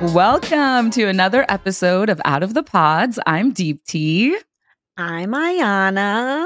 Welcome to another episode of Out of the Pods. I'm Deepti. I'm Ayana.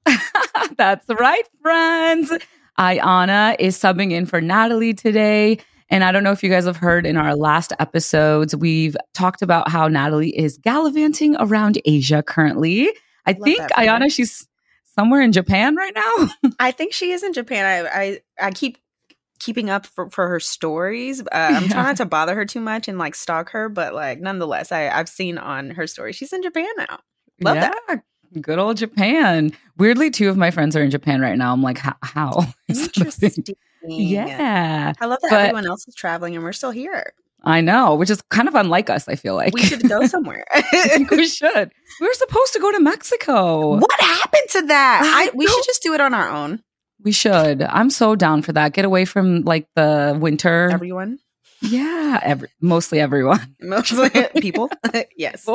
That's right, friends. Ayana is subbing in for Natalie today. And I don't know if you guys have heard in our last episodes, we've talked about how Natalie is gallivanting around Asia currently. I think, Ayana, she's somewhere in Japan right now. I think she is in Japan. I keep keeping up for her stories. I'm trying not to bother her too much and like stalk her, but like nonetheless, I've seen on her story she's in Japan now. Love that. Good old Japan. Weirdly, two of my friends are in Japan right now. I'm like, how? Interesting. Yeah. I love that everyone else is traveling and we're still here. I know, which is kind of unlike us, I feel like. We should go somewhere. I think we should. We were supposed to go to Mexico. What happened to that? We should just do it on our own. We should. I'm so down for that. Get away from like the winter. Everyone? Yeah. Mostly everyone. Mostly people? Yes.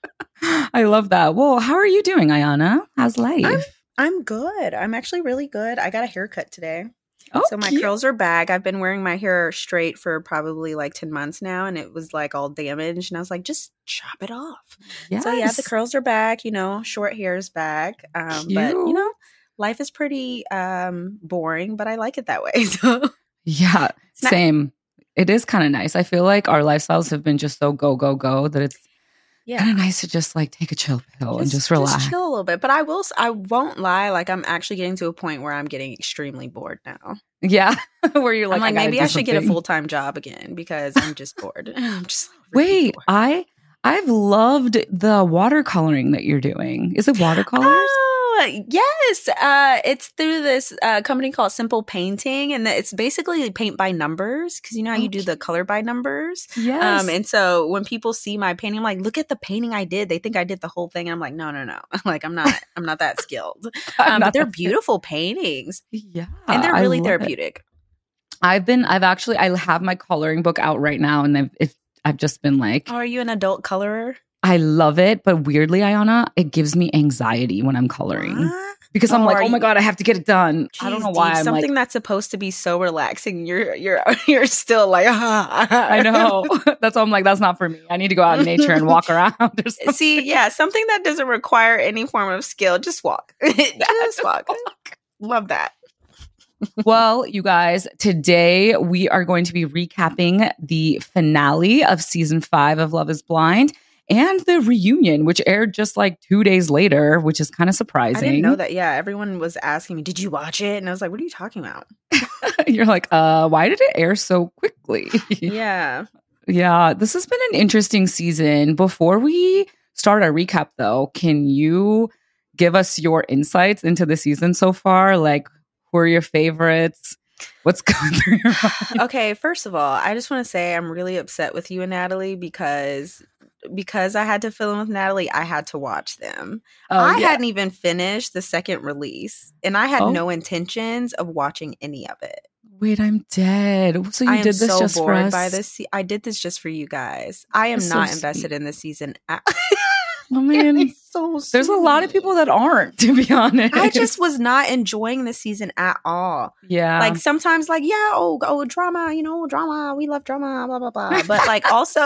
I love that. Well, how are you doing, Ayana? How's life? I'm good. I'm actually really good. I got a haircut today. Oh, so my curls are back. I've been wearing my hair straight for probably like 10 months now, and it was like all damaged. And I was like, just chop it off. Yes. So yeah, the curls are back. Short hair is back. But life is pretty boring, but I like it that way. So yeah, same. It is kind of nice. I feel like our lifestyles have been just so go that it's kind of nice to just like take a chill pill and just relax. Just chill a little bit. But I won't lie. Like I'm actually getting to a point where I'm getting extremely bored now. Yeah. Where you're like, I'm like maybe I should get a full-time job again because I'm just bored. I'm just really bored. I've loved the watercoloring that you're doing. Is it watercolors? Yes. It's through this company called Simple Painting, and it's basically paint by numbers because you know how you do the color by numbers. Yes. And so when people see my painting, I'm like, look at the painting I did. They think I did the whole thing. And I'm like, no. Like I'm not that skilled. But they're beautiful paintings. Yeah. And they're really therapeutic. I have my coloring book out right now, and I've just been like, oh, are you an adult colorer? I love it, but weirdly, Ayana, it gives me anxiety when I'm coloring because I'm like, oh my God, I have to get it done. Jeez, I don't know why. I'm something that's supposed to be so relaxing. You're still like, I know. That's why I'm like, that's not for me. I need to go out in nature and walk around. See, something that doesn't require any form of skill. Just walk. Just walk. Love that. Well, you guys, today we are going to be recapping the finale of season 5 of Love is Blind. And the reunion, which aired just like 2 days later, which is kind of surprising. I didn't know that. Yeah, everyone was asking me, did you watch it? And I was like, what are you talking about? You're like, why did it air so quickly? Yeah. Yeah, this has been an interesting season. Before we start our recap, though, can you give us your insights into the season so far? Like, who are your favorites? What's going through your mind? Okay, first of all, I just want to say I'm really upset with you and Natalie because I had to fill in with Natalie, I had to watch them. I hadn't even finished the second release, and I had no intentions of watching any of it. Wait, I'm dead. So you did this just for us? By this. I did this just for you guys. I am not invested in this season. I mean, there's a lot of people that aren't, to be honest. I just was not enjoying this season at all. Yeah. Like sometimes like, drama, drama. We love drama, blah, blah, blah. But like also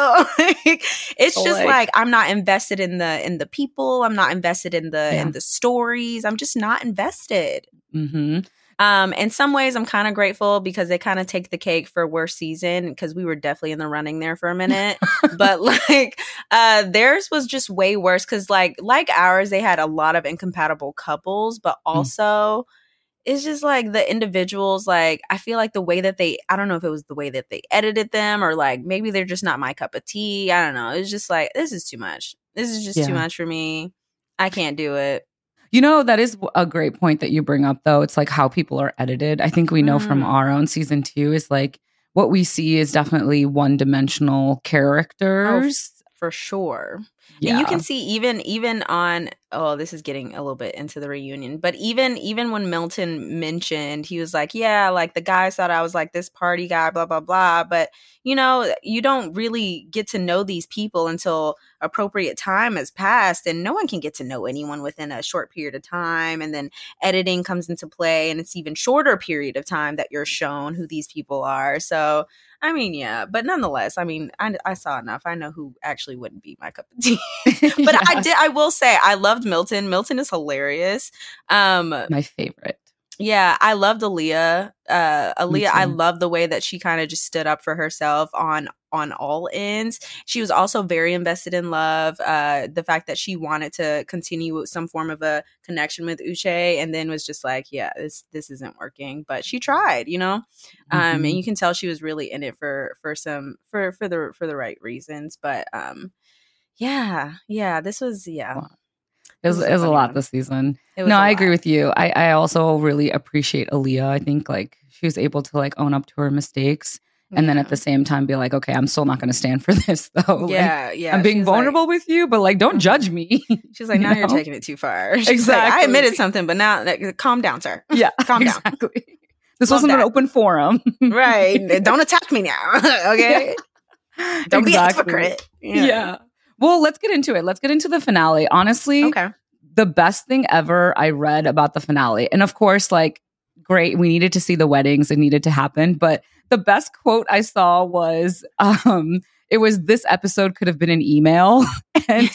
it's just like I'm not invested in the people. I'm not invested in the stories. I'm just not invested. Mm-hmm. In some ways, I'm kind of grateful because they kind of take the cake for worst season because we were definitely in the running there for a minute. But like theirs was just way worse because like ours, they had a lot of incompatible couples, but also it's just like the individuals. Like I feel like the way that I don't know if it was the way that they edited them or like maybe they're just not my cup of tea. I don't know. It's just like this is too much. This is just too much for me. I can't do it. You know, that is a great point that you bring up, though. It's like how people are edited. I think we know from our own season 2 is like what we see is definitely one-dimensional characters. For sure. And you Yeah. can see even on, oh, this is getting a little bit into the reunion, but even when Milton mentioned, he was like, yeah, like the guys thought I was like this party guy, blah, blah, blah. But, you know, you don't really get to know these people until appropriate time has passed, and no one can get to know anyone within a short period of time. And then editing comes into play, and it's even shorter period of time that you're shown who these people are. So, I mean, yeah, but nonetheless, I mean, I saw enough. I know who actually wouldn't be my cup of tea. But I will say, I loved Milton. Milton is hilarious. My favorite. Yeah, I loved Aaliyah. Me I too. love the way that she kind of just stood up for herself on all ends. She was also very invested in Love. The fact that she wanted to continue some form of a connection with Uche, and then was just like, yeah, this isn't working. But she tried, you know. And you can tell she was really in it for the right reasons. But yeah, this was Wow. It was a funny lot one. this season. It was No, a I lot. agree with you. I also really appreciate Aaliyah. I think like she was able to like own up to her mistakes and then at the same time be like, okay, I'm still not going to stand for this though. Yeah, Like, yeah. I'm being She's like- vulnerable with you, but like, don't judge me. She's like, You now you're know? taking it too far. She's like, I Exactly. admitted something, but now calm down, sir. Yeah, Calm down. exactly. This Love wasn't an that. open forum. Right. Don't attack me now. Okay. Don't be a hypocrite. Yeah. Well, let's get into it. Let's get into the finale. Honestly, Okay. the best thing ever I read about the finale. And of course, like, great, we needed to see the weddings. It needed to happen. But the best quote I saw was, it was, this episode could have been an email. And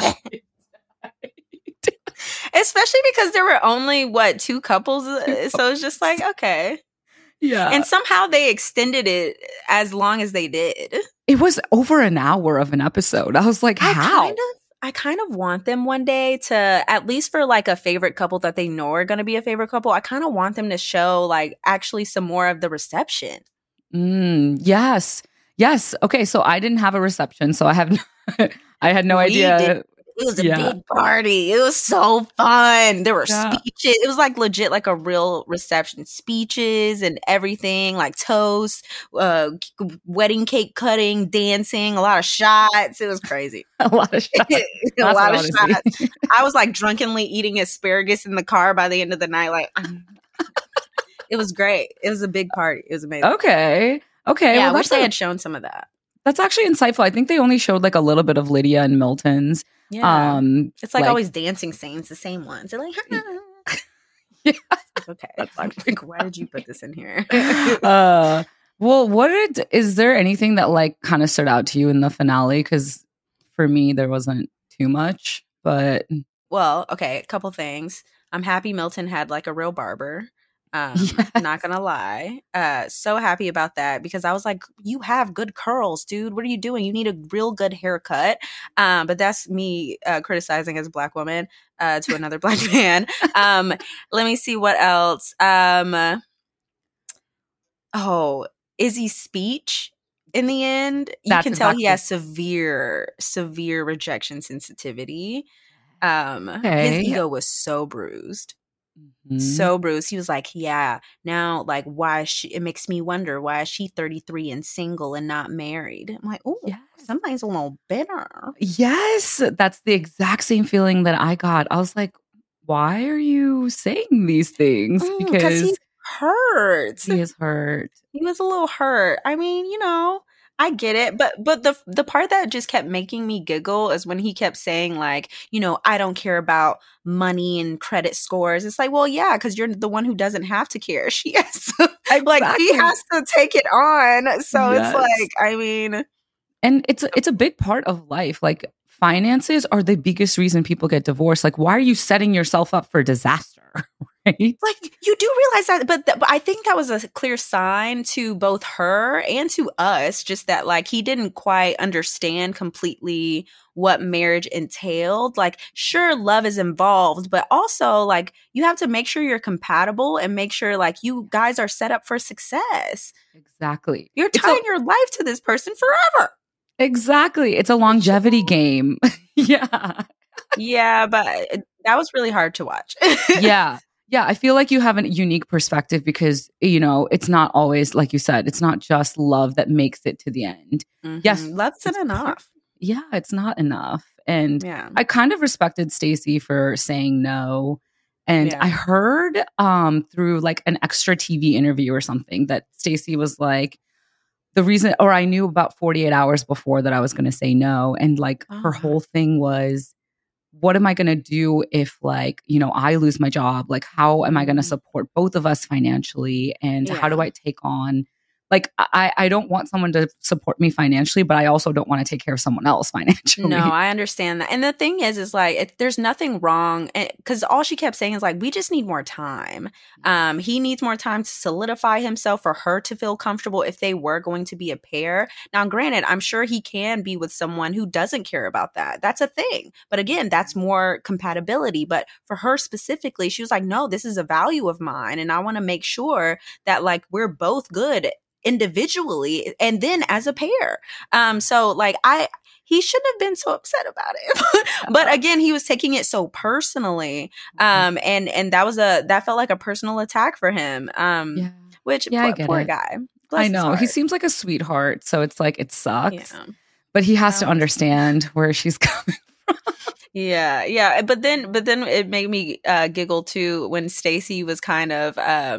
Especially because there were only, 2 couples? So it's just like, okay. yeah. And somehow they extended it as long as they did. It was over an hour of an episode. I was like, how? I kind of want them one day to, at least for like a favorite couple that they know are going to be a favorite couple, I kind of want them to show like actually some more of the reception. Yes. Yes. Okay. So I didn't have a reception. So I have, I had no idea. It was a big party. It was so fun. There were speeches. It was like legit like a real reception. Speeches and everything, like toast, wedding cake cutting, dancing, a lot of shots. It was crazy. A lot of shots. A lot of shots. I was like drunkenly eating asparagus in the car by the end of the night. Like, it was great. It was a big party. It was amazing. Okay. Yeah, I wish they had shown some of that. That's actually insightful. I think they only showed like a little bit of Lydia and Milton's. Yeah. It's like always dancing scenes, the same ones. They're like, yeah. Okay. Like, why did you put this in here? Well, is there anything that like kind of stood out to you in the finale? Because for me, there wasn't too much, but. Well, okay, a couple things. I'm happy Milton had like a real barber. Not gonna lie. So happy about that because I was like, you have good curls, dude. What are you doing? You need a real good haircut. But that's me criticizing as a Black woman to another Black man. Let me see what else. Izzy's speech in the end, you can tell he has severe rejection sensitivity. His ego was so bruised. So bruised. He was like, yeah, now like it makes me wonder, why is she 33 and single and not married? I'm like, oh, something's a little bitter. Yes, that's the exact same feeling that I got. I was like, why are you saying these things? Because he's hurt. He is hurt. He was a little hurt. I mean, you know, I get it, but the part that just kept making me giggle is when he kept saying like, you know, I don't care about money and credit scores. It's like, well, yeah, because you're the one who doesn't have to care. She has to, like, she has to take it on. So it's like, I mean, and it's a big part of life. Like finances are the biggest reason people get divorced. Like, why are you setting yourself up for disaster? Right? Like, you do realize that, but I think that was a clear sign to both her and to us, just that like he didn't quite understand completely what marriage entailed. Like, sure, love is involved, but also like you have to make sure you're compatible and make sure like you guys are set up for success. Exactly. You're tying your life to this person forever. Exactly. It's a longevity game. Yeah. Yeah, but that was really hard to watch. Yeah, I feel like you have a unique perspective because, you know, it's not always, like you said, it's not just love that makes it to the end. Mm-hmm. Yes. Love's not enough. Yeah, it's not enough. And Yeah. I kind of respected Stacey for saying no. And I heard through like an extra TV interview or something that Stacey was like, the reason, or I knew about 48 hours before that I was going to say no. And like her whole thing was, what am I going to do if like, you know, I lose my job? Like, how am I going to support both of us financially? And how do I take on, like, I don't want someone to support me financially, but I also don't want to take care of someone else financially. No, I understand that. And the thing is like, there's nothing wrong. Because all she kept saying is like, we just need more time. He needs more time to solidify himself for her to feel comfortable if they were going to be a pair. Now, granted, I'm sure he can be with someone who doesn't care about that. That's a thing. But again, that's more compatibility. But for her specifically, she was like, no, this is a value of mine. And I want to make sure that like we're both good individually and then as a pair. So like he shouldn't have been so upset about it. But again, he was taking it so personally. And that felt like a personal attack for him. Which poor guy. Bless I know. He seems like a sweetheart. So it's like it sucks. Yeah. But he has to understand where she's coming from. Yeah. But then it made me giggle too when Stacey was kind of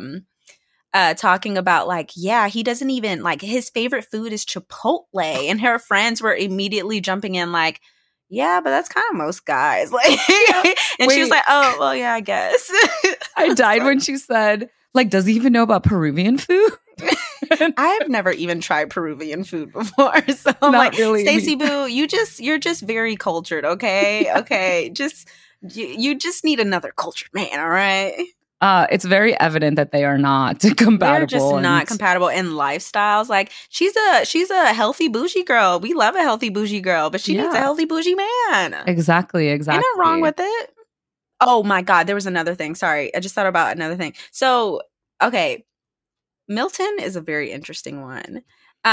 talking about like, he doesn't even like his favorite food is Chipotle, and her friends were immediately jumping in like, but that's kind of most guys. Like, and she was like, oh, well, yeah, I guess. I died when she said, like, does he even know about Peruvian food? I have never even tried Peruvian food before, so I'm like, really. Stacey Boo, you're just very cultured, okay? Okay, you just need another cultured man, all right? It's very evident that they are not compatible. They're just not compatible in lifestyles. Like she's a healthy bougie girl. We love a healthy bougie girl, but she needs a healthy bougie man. Exactly. Ain't nothing wrong with it. Oh my God, there was another thing. Sorry, I just thought about another thing. So, okay, Milton is a very interesting one.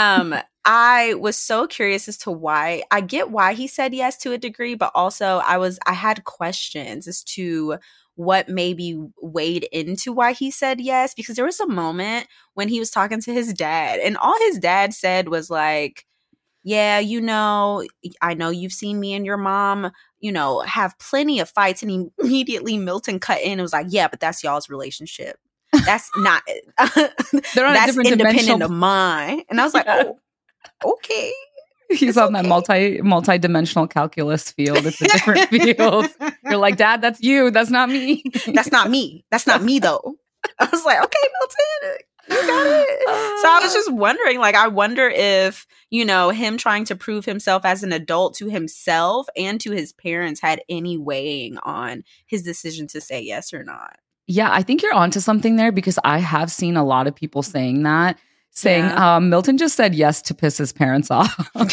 I was so curious as to why. I get why he said yes to a degree, but also I had questions as to what maybe weighed into why he said yes, because there was a moment when he was talking to his dad and all his dad said was like, yeah, you know, I know you've seen me and your mom, you know, have plenty of fights. And immediately Milton cut in and was like, yeah, but that's y'all's relationship. That's not, that's independent of mine. And I was like, oh, okay. He's on that multi-dimensional calculus field. It's a different field. You're like, Dad, that's you. That's not me. That's not me. That's not me, though. I was like, okay, Milton, you got it. So I was just wondering, like, I wonder if, you know, him trying to prove himself as an adult to himself and to his parents had any weighing on his decision to say yes or not. Yeah, I think you're onto something there because I have seen a lot of people saying that. Milton just said yes to piss his parents off.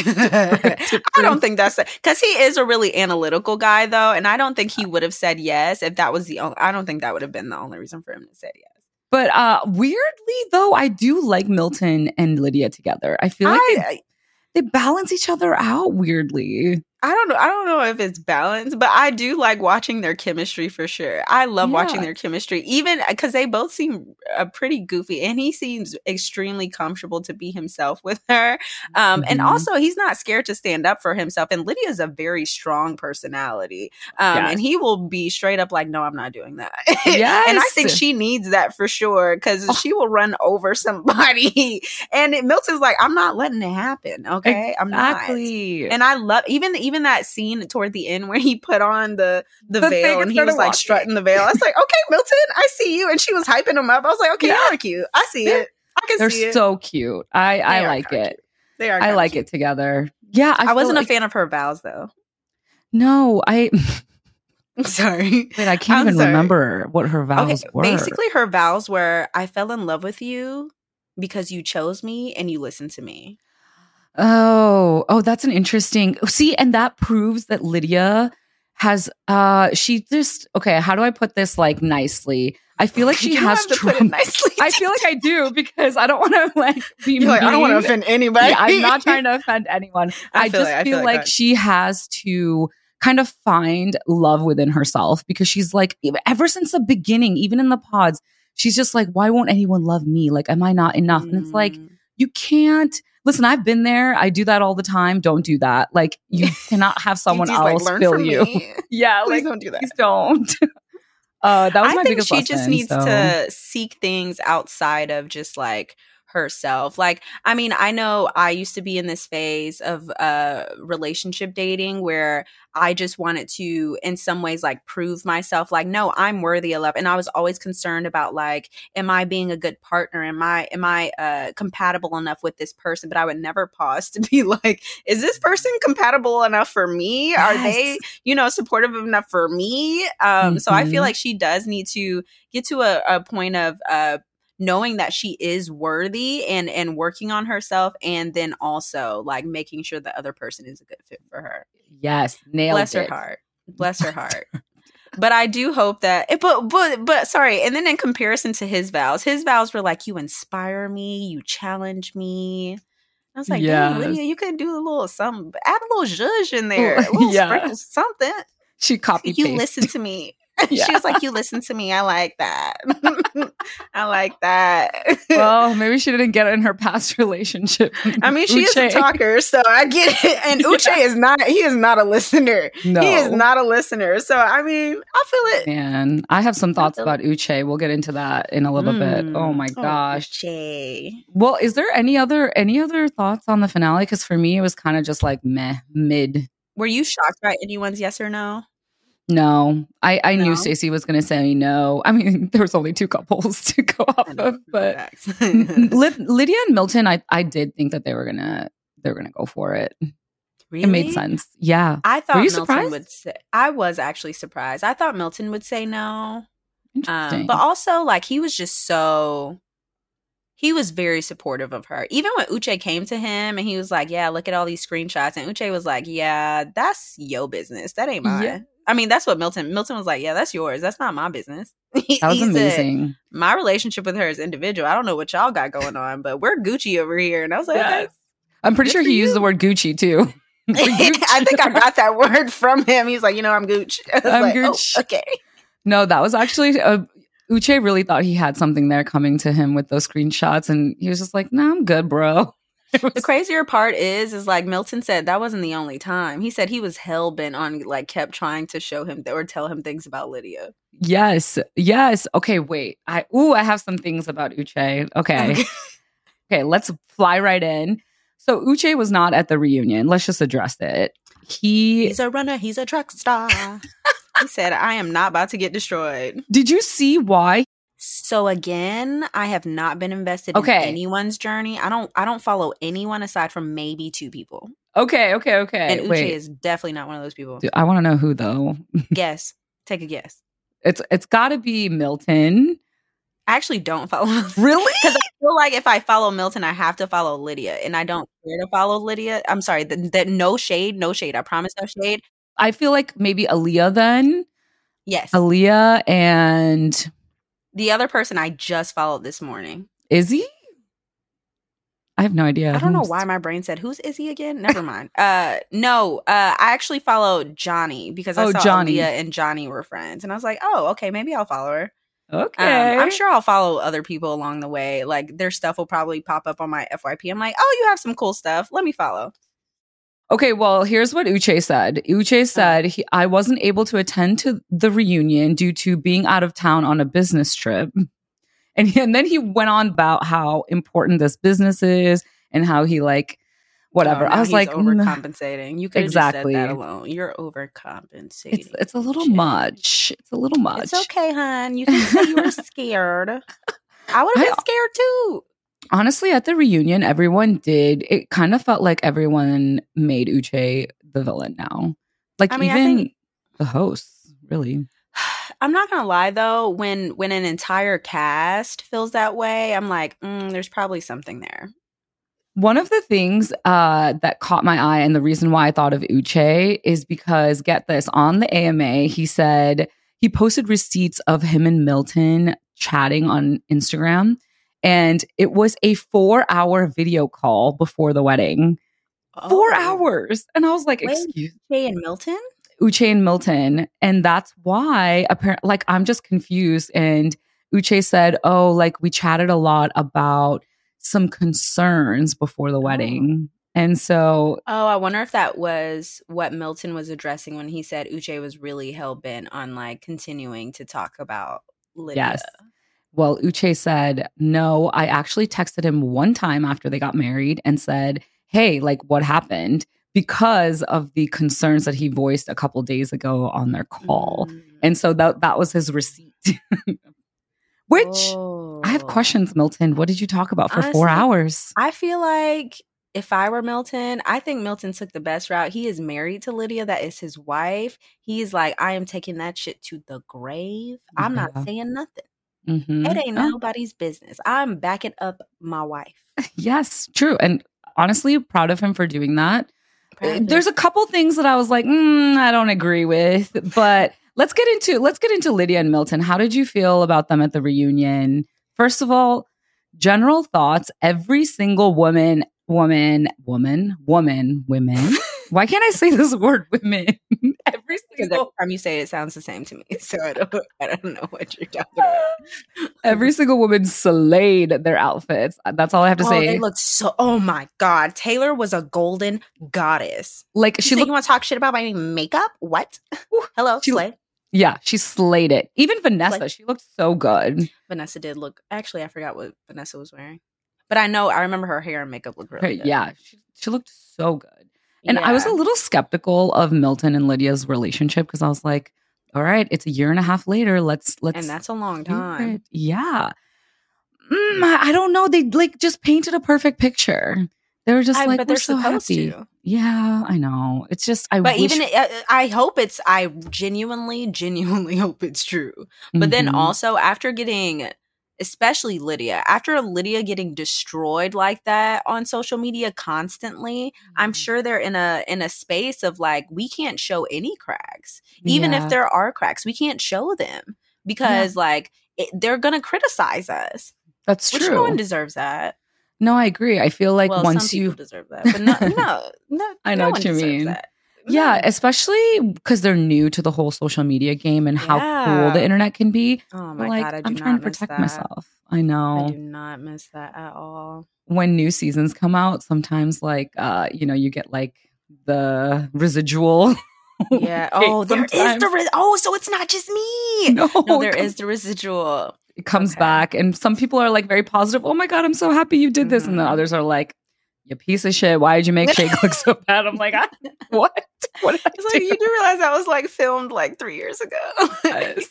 I don't think that's because he is a really analytical guy, though, and I don't think he would have said yes if that was the only. I don't think that would have been the only reason for him to say yes. But weirdly, though, I do like Milton and Lydia together. I feel like they balance each other out weirdly. I don't know if it's balanced, but I do like watching their chemistry for sure. I love watching their chemistry, even because they both seem pretty goofy, and he seems extremely comfortable to be himself with her. And also, he's not scared to stand up for himself. And Lydia's a very strong personality, and he will be straight up like, "No, I'm not doing that." Yes. And I think she needs that for sure because she will run over somebody. And Milton's like, "I'm not letting it happen." Okay, exactly. I'm not. And I love even that scene toward the end where he put on the veil and he was like strutting the veil. I was like, okay, Milton, I see you. And she was hyping him up. I was like, okay, y'all are cute. I see it. I can see it. They're so cute. I like it. Cute. They are. I like cute. it together. Yeah. I wasn't a fan of her vows though. No, I'm sorry. Wait, I can't even remember what her vows were. Basically, her vows were, I fell in love with you because you chose me and you listened to me. Oh, that's an interesting. See, and that proves that Lydia has she just okay, how do I put this like nicely? I feel like she has trauma. Nicely. I feel like I do because I don't want to like be mean. Like, I don't want to offend anybody. Yeah, I'm not trying to offend anyone. I just feel like she has to kind of find love within herself because she's like, ever since the beginning, even in the pods, she's just like, why won't anyone love me? Like, am I not enough? And it's like, you can't. listen, I've been there. I do that all the time. Don't do that. Like, you cannot have someone Ggi's else learn fill from you. me. Yeah, Please like, don't do that. please don't. That was I my think biggest she lesson. just needs to seek things outside of just like herself. Like, I mean, I know I used to be in this phase of relationship dating where I just wanted to, in some ways, like prove myself, like, no, I'm worthy of love. And I was always concerned about like, am I being a good partner? Am I compatible enough with this person? But I would never pause to be like, is this person compatible enough for me? Yes. Are they, supportive enough for me? So I feel like she does need to get to a point of knowing that she is worthy and working on herself, and then also like making sure the other person is a good fit for her. Yes, nailed Bless it. her heart. Bless her heart. But I do hope that but sorry, and then in comparison to his vows were like, you inspire me, you challenge me. I was like, dang, Lydia, you could do a little something, add a little zhuzh in there, a little sprinkle something. She copy-pasted. You listen to me. Yeah. She was like, you listen to me. I like that. I like that. Well, maybe she didn't get it in her past relationship. I mean, she is a talker, so I get it. And Uche is not a listener. No. He is not a listener. So, I mean, I feel it. Man, I have some thoughts about Uche. We'll get into that in a little bit. Oh my gosh. Uche. Well, is there any other thoughts on the finale? Because for me, it was kind of just like mid. Were you shocked by anyone's yes or no? No, I knew Stacey was going to say no. I mean, there was only two couples to go off of, but Lydia and Milton, I did think that they were gonna go for it. Really? It made sense. Yeah, I thought Milton surprised? Would say. I was actually surprised. I thought Milton would say no. Interesting. But also, like, he was very supportive of her. Even when Uche came to him and he was like, yeah, look at all these screenshots. And Uche was like, yeah, that's your business. That ain't mine. Yeah. I mean, that's what Milton was like, yeah, that's yours. That's not my business. That was amazing. Said, my relationship with her is individual. I don't know what y'all got going on, but we're Gucci over here. And I was like, yes. Okay. I'm pretty sure he used the word Gucci too. I think I got that word from him. He's like, I'm Gucci. I'm Gucci. Oh, okay. No, that was actually... Uche really thought he had something there coming to him with those screenshots, and he was just like, "No, I'm good, bro." The crazier part is like Milton said that wasn't the only time. He said he was hell bent on like kept trying to show him or tell him things about Lydia. Yes. Okay, wait. I have some things about Uche. Okay, let's fly right in. So Uche was not at the reunion. Let's just address it. He's a runner. He's a truck star. He said, I am not about to get destroyed. Did you see why? So again, I have not been invested in anyone's journey. I don't follow anyone aside from maybe two people. Okay. And Uche is definitely not one of those people. Dude, I want to know who though. Guess. Take a guess. It's got to be Milton. I actually don't follow Milton. Really? Because I feel like if I follow Milton, I have to follow Lydia. And I don't care to follow Lydia. I'm sorry. That no shade. I promise no shade. I feel like maybe Aaliyah then. Yes. Aaliyah and... the other person I just followed this morning. Izzy? I have no idea. I don't know why my brain said, who's Izzy again? Never mind. No, I actually followed Johnny because I saw Johnny. Aaliyah and Johnny were friends. And I was like, oh, okay, maybe I'll follow her. Okay. I'm sure I'll follow other people along the way. Like their stuff will probably pop up on my FYP. I'm like, oh, you have some cool stuff. Let me follow. Okay, well, here's what Uche said. Uche said, I wasn't able to attend to the reunion due to being out of town on a business trip. And then he went on about how important this business is and how he whatever. I was like, overcompensating. You could have just said that alone. You're overcompensating. It's a little much. It's a little much. It's okay, hon. You can say you were scared. I would have been scared too. Honestly, at the reunion, it kind of felt like everyone made Uche the villain now. I think the hosts, really. I'm not going to lie, though. When an entire cast feels that way, I'm like, there's probably something there. One of the things that caught my eye and the reason why I thought of Uche is because, get this, on the AMA, he said he posted receipts of him and Milton chatting on Instagram. And it was a 4-hour video call before the wedding. 4 hours. And I was like, excuse me. Uche and Milton? Uche and Milton. And that's why, apparently, I'm just confused. And Uche said, we chatted a lot about some concerns before the wedding. And so, I wonder if that was what Milton was addressing when he said Uche was really hell-bent on like continuing to talk about Lydia. yes. Well, Uche said, no, I actually texted him one time after they got married and said, hey, like what happened? Because of the concerns that he voiced a couple days ago on their call. And so that was his receipt. Which I have questions, Milton. What did you talk about for Honestly, 4 hours? I feel like if I were Milton, I think Milton took the best route. He is married to Lydia. That is his wife. He's like, I am taking that shit to the grave. I'm not saying nothing. It ain't nobody's business. I'm backing up my wife. Yes, true. And honestly, proud of him for doing that. There's a couple things that I was like, I don't agree with, but let's get into Lydia and Milton. How did you feel about them at the reunion? First of all, general thoughts. Every single women. Why can't I say this word, women? Every single time you say it, it sounds the same to me. So I don't know what you're talking about. Every single woman slayed their outfits. That's all I have to say. They looked so. Oh my God, Taylor was a golden goddess. Like you want to talk shit about my makeup? What? Hello, slay. Yeah, she slayed it. Even Vanessa, she looked so good. Vanessa did look. Actually, I forgot what Vanessa was wearing. But I remember her hair and makeup looked really good. Yeah, she looked so good. And I was a little skeptical of Milton and Lydia's relationship because I was like, all right, it's a year and a half later. Let's And that's a long time. Yeah. I don't know. They like just painted a perfect picture. They were just like, but we're they're so supposed happy. to. Yeah, I know. It's just, I genuinely hope it's true. But then also after getting, especially Lydia, after Lydia getting destroyed like that on social media constantly, I'm sure they're in a space of like, we can't show any cracks. Even if there are cracks, we can't show them because they're going to criticize us. That's true. Which no one deserves that. No, I agree. I feel like once some you people deserve that, but no, I know what you mean. That. Yeah, especially because they're new to the whole social media game and how cool the internet can be. Oh my God, I'm trying to protect myself. I know. I do not miss that at all. When new seasons come out, sometimes you get like the residual. Yeah. Oh, there is so it's not just me. No, there is the residual. It comes back, and some people are like very positive. Oh my God, I'm so happy you did this, and then others are like, "You piece of shit! Why did you make Shake look so bad?" I'm like, what? What? It's like you do realize that was like filmed like 3 years ago. Yes.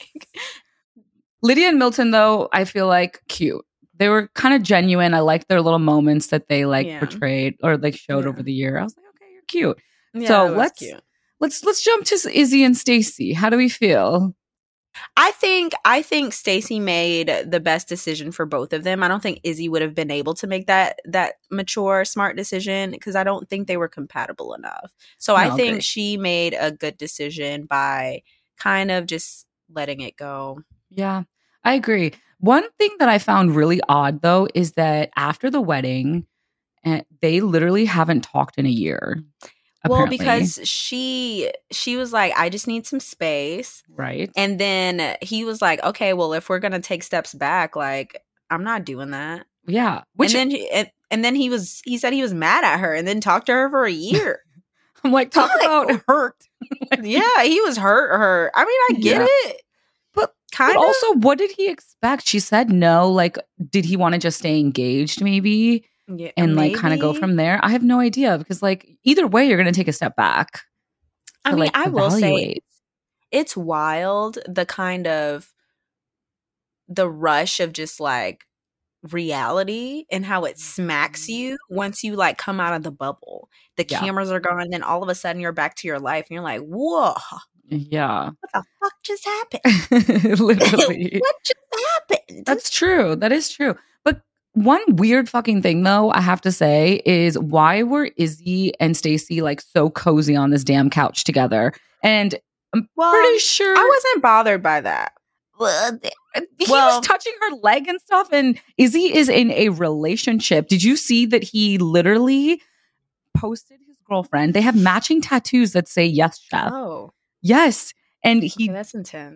Lydia and Milton, though, I feel like cute. They were kind of genuine. I liked their little moments that they portrayed or like showed over the year. I was like, okay, you're cute. Yeah, so cute. let's jump to Izzy and Stacey. How do we feel? I think Stacey made the best decision for both of them. I don't think Izzy would have been able to make that mature, smart decision because I don't think they were compatible enough. So I think she made a good decision by kind of just letting it go. Yeah, I agree. One thing that I found really odd, though, is that after the wedding, they literally haven't talked in a year. Apparently. Well, because she was like, I just need some space. Right. And then he was like, okay, well, if we're going to take steps back, like, I'm not doing that. Yeah. And then he said he was mad at her and then talked to her for a year. I'm like, talk about hurt. Yeah, he was hurt. I mean, I get it. But also, what did he expect? She said no. Like, did he want to just stay engaged maybe? Yeah, and like kind of go from there. I have no idea because like either way, you're going to take a step back. I mean, I will say it's wild the kind of the rush of just like reality and how it smacks you once you like come out of the bubble. The cameras are gone, and then all of a sudden you're back to your life, and you're like, whoa. Yeah. What the fuck just happened? Literally. What just happened? That's true. That is true. But one weird fucking thing, though, I have to say, is why were Izzy and Stacey like so cozy on this damn couch together? And I'm pretty sure I wasn't bothered by that. He was touching her leg and stuff, and Izzy is in a relationship. Did you see that he literally posted his girlfriend? They have matching tattoos that say "Yes, Chef." Oh, yes, and he that's intense.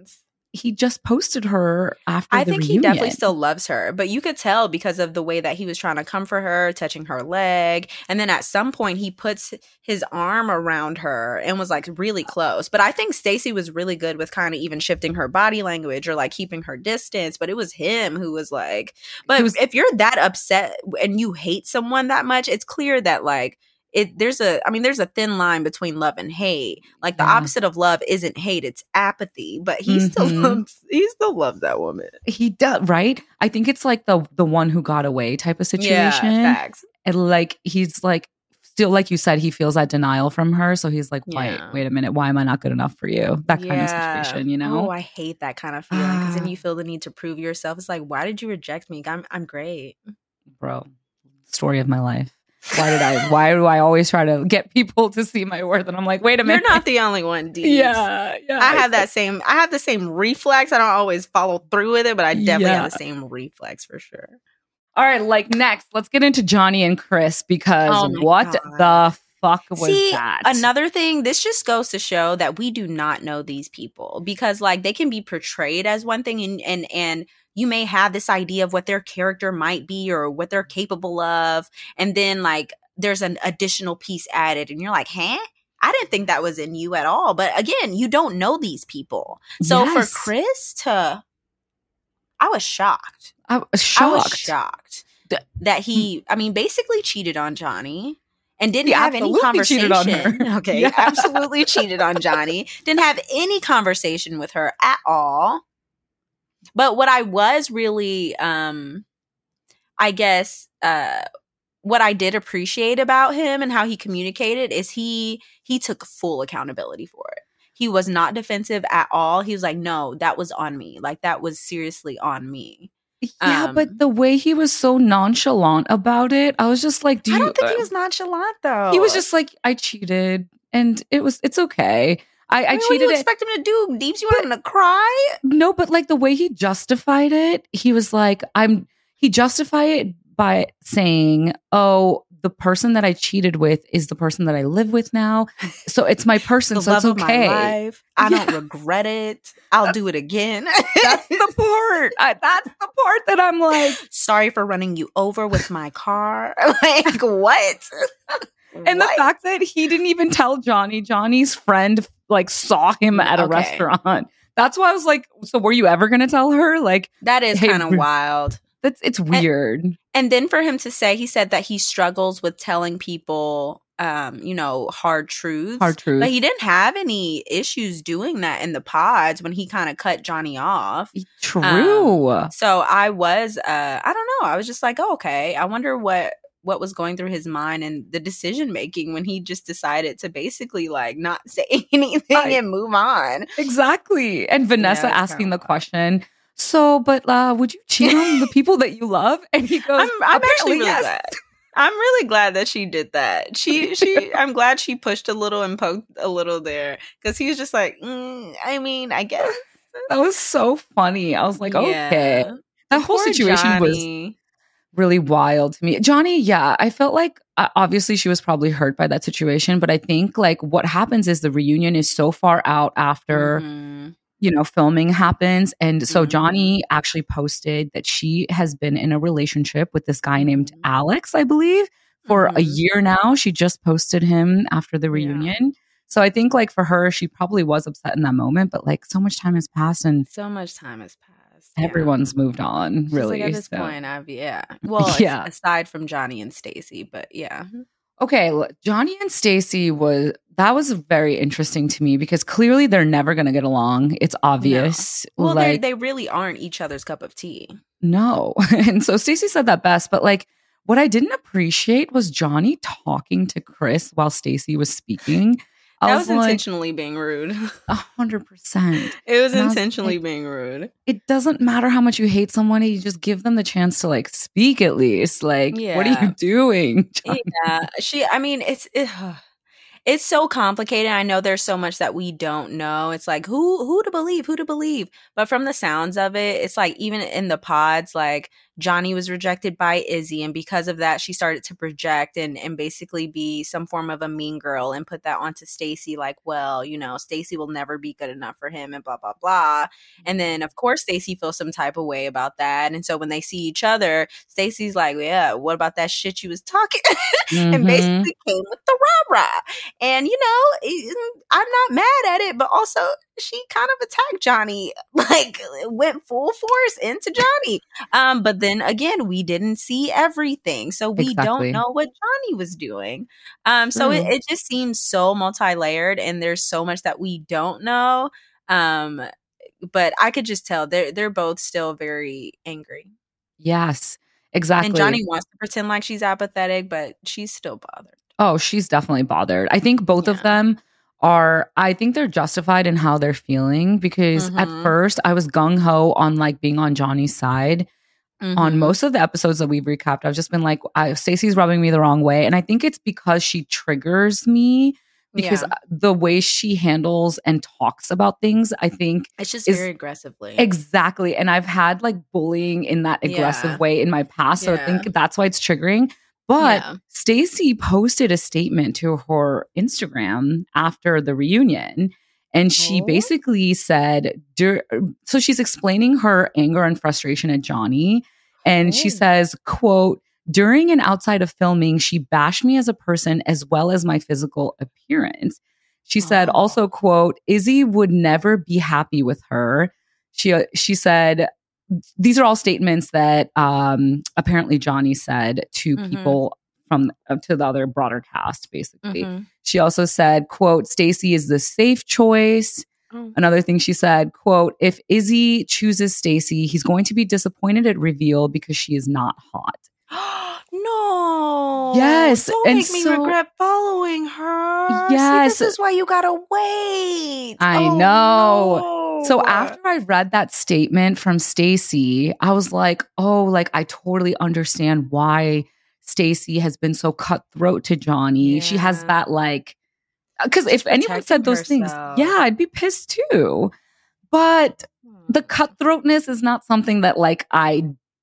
he just posted her after I the think reunion. he definitely still loves her, but you could tell because of the way that he was trying to comfort her, touching her leg. And then at some point he puts his arm around her and was like really close. But I think Stacey was really good with kind of even shifting her body language or like keeping her distance. But it was him who was like, but if you're that upset and you hate someone that much, it's clear that like, there's a thin line between love and hate. Like the opposite of love isn't hate, it's apathy. But he still loves that woman. He does, right? I think it's like the one who got away type of situation. Yeah, facts. And like he's like still, like you said, he feels that denial from her. So he's like, wait a minute, why am I not good enough for you? That kind of situation, you know? Oh, I hate that kind of feeling because then you feel the need to prove yourself. It's like, why did you reject me? I'm great. Bro, story of my life. Why do I always try to get people to see my worth? And I'm like, wait a minute. You're not the only one, Deej. Yeah. I have the same reflex. I don't always follow through with it, but I definitely have the same reflex for sure. All right, like next, let's get into Johnny and Chris because what the fuck was that? Another thing, this just goes to show that we do not know these people because like they can be portrayed as one thing and you may have this idea of what their character might be or what they're capable of. And then like there's an additional piece added and you're like, huh? I didn't think that was in you at all. But again, you don't know these people. So for Chris I was shocked. I was shocked that he, basically cheated on Johnny. And didn't have any conversation. Cheated on her. Okay, absolutely cheated on Johnny. Didn't have any conversation with her at all. But what I was really, I guess, what I did appreciate about him and how he communicated is he took full accountability for it. He was not defensive at all. He was like, no, that was on me. Like, that was seriously on me. Yeah, but the way he was so nonchalant about it, I was just like, I don't think he was nonchalant, though. He was just like, I cheated, and it's okay. I cheated. What do you expect him to do? Deeps, you want him to cry? No, but like the way he justified it, he was like, he justified it by saying, oh, the person that I cheated with is the person that I live with now. So it's my person, so it's okay. My life. I don't regret it. I'll do it again. That's the part. That's the part that I'm like, sorry for running you over with my car. Like, what? And the fact that he didn't even tell Johnny's friend like saw him at a restaurant. That's why I was like, so were you ever going to tell her? Like, that is kind of wild. It's weird. And then for him to say, he said that he struggles with telling people, hard truths. But he didn't have any issues doing that in the pods when he kind of cut Johnny off. True. So I was, I don't know. I was just like, oh, okay. I wonder what was going through his mind and the decision making when he just decided to basically like not say anything and move on. Exactly. And Vanessa asking the question, so, but would you cheat on the people that you love? And he goes, I'm actually really glad. I'm really glad that she did that. I'm glad she pushed a little and poked a little there because he was just like, I guess. That was so funny. I was like, okay. That whole situation was really wild to me. Johnny, I felt like obviously she was probably hurt by that situation, but I think like what happens is the reunion is so far out after filming happens. And so Johnny actually posted that she has been in a relationship with this guy named Alex, I believe, for a year now. She just posted him after the reunion. Yeah. So I think like for her, she probably was upset in that moment, but like so much time has passed and everyone's moved on, really. Like at this point, aside from Johnny and Stacey, but yeah. Okay, Johnny and Stacey that was very interesting to me because clearly they're never going to get along. It's obvious. No. Well, they really aren't each other's cup of tea. No. And so Stacey said that best, but like what I didn't appreciate was Johnny talking to Chris while Stacey was speaking. That was intentionally being rude. 100%. It was intentionally being rude. It doesn't matter how much you hate someone. You just give them the chance to like speak at least. Like, what are you doing? Johnny? Yeah. It's so complicated. I know there's so much that we don't know. It's like, who to believe? But from the sounds of it, it's like even in the pods, like Johnny was rejected by Izzy, and because of that, she started to project and basically be some form of a mean girl and put that onto Stacey, like, well, you know, Stacey will never be good enough for him and blah, blah, blah. And then, of course, Stacey feels some type of way about that. And so when they see each other, Stacey's like, yeah, what about that shit you was talking? And basically came with the rah-rah. And, you know, I'm not mad at it, but also she kind of attacked Johnny, like went full force into Johnny. But then again, we didn't see everything. So we don't know what Johnny was doing. So it just seems so multi-layered, and there's so much that we don't know. But I could just tell they're both still very angry. Yes, exactly. And Johnny wants to pretend like she's apathetic, but she's still bothered. Oh, she's definitely bothered. I think both of them I think they're justified in how they're feeling, because at first I was gung-ho on like being on Johnny's side. On most of the episodes that we've recapped, I've just been like, Stacey's rubbing me the wrong way. And I think it's because she triggers me, because the way she handles and talks about things, I think it's just very aggressively. Exactly. And I've had like bullying in that aggressive way in my past. So I think that's why it's triggering. But Stacey posted a statement to her Instagram after the reunion. And she basically said, so she's explaining her anger and frustration at Johnny. And she says, quote, during and outside of filming, she bashed me as a person as well as my physical appearance. She said also, quote, Izzy would never be happy with her. She said, these are all statements that apparently Johnny said to people from to the other broader cast, basically. She also said, quote, Stacey is the safe choice. Another thing she said, quote, if Izzy chooses Stacey, he's going to be disappointed at reveal because she is not hot. No. Yes. Don't make me regret following her. Yes. See, this is why you gotta wait. I know. No. So after I read that statement from Stacey, I was like, oh, like I totally understand why Stacey has been so cutthroat to Johnny. She has that like, because if anyone said those things, I'd be pissed too. But the cutthroatness is not something that like I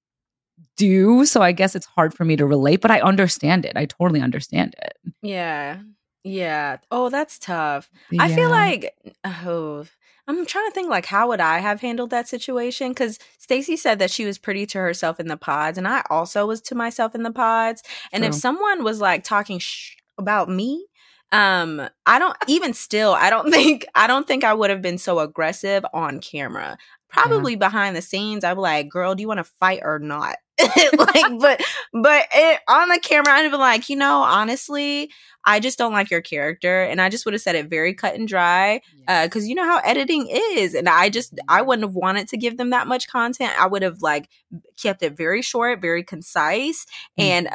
do. So I guess it's hard for me to relate, but I understand it. I totally understand it. Yeah. Yeah. Oh, that's tough. I feel like, I'm trying to think like, how would I have handled that situation? Because Stacey said that she was pretty to herself in the pods, and I also was to myself in the pods. And if someone was like talking about me, I don't think I would have been so aggressive on camera. Probably behind the scenes, I'd be like, girl, do you want to fight or not? Like, but on the camera, I'd be like, you know, honestly, I just don't like your character. And I just would have said it very cut and dry. Cause you know how editing is. And I wouldn't have wanted to give them that much content. I would have like kept it very short, very concise. And,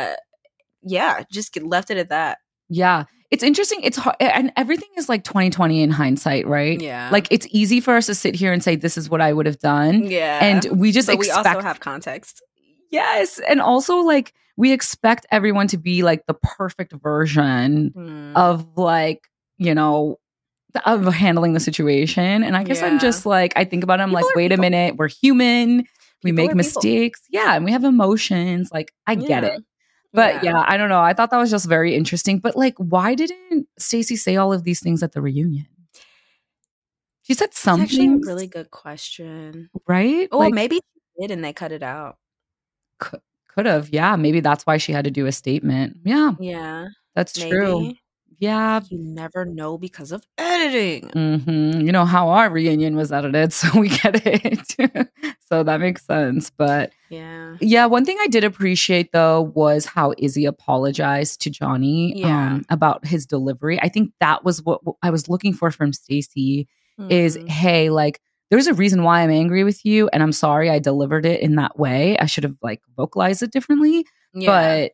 just left it at that. Yeah. It's interesting. It's hard, and everything is like 2020 in hindsight, right? Yeah. Like it's easy for us to sit here and say, this is what I would have done. Yeah. And we just we also have context. Yes. And also like we expect everyone to be like the perfect version of like, you know, of handling the situation. And I guess I'm just like, I think about it, I'm like, wait a minute, we're human. We make mistakes. Yeah. And we have emotions. Like I get it. But I don't know. I thought that was just very interesting. But like, why didn't Stacey say all of these things at the reunion? She said something. That's actually a really good question. Right? Oh, like, maybe she did and they cut it out. Could have. Yeah. Maybe that's why she had to do a statement. Yeah. Yeah. That's true. Yeah. You never know because of editing. You know how our reunion was edited, so we get it. So that makes sense. But yeah, one thing I did appreciate though was how Izzy apologized to Johnny about his delivery. I think that was what I was looking for from Stacey is, hey, like there's a reason why I'm angry with you, and I'm sorry I delivered it in that way. I should have like vocalized it differently. But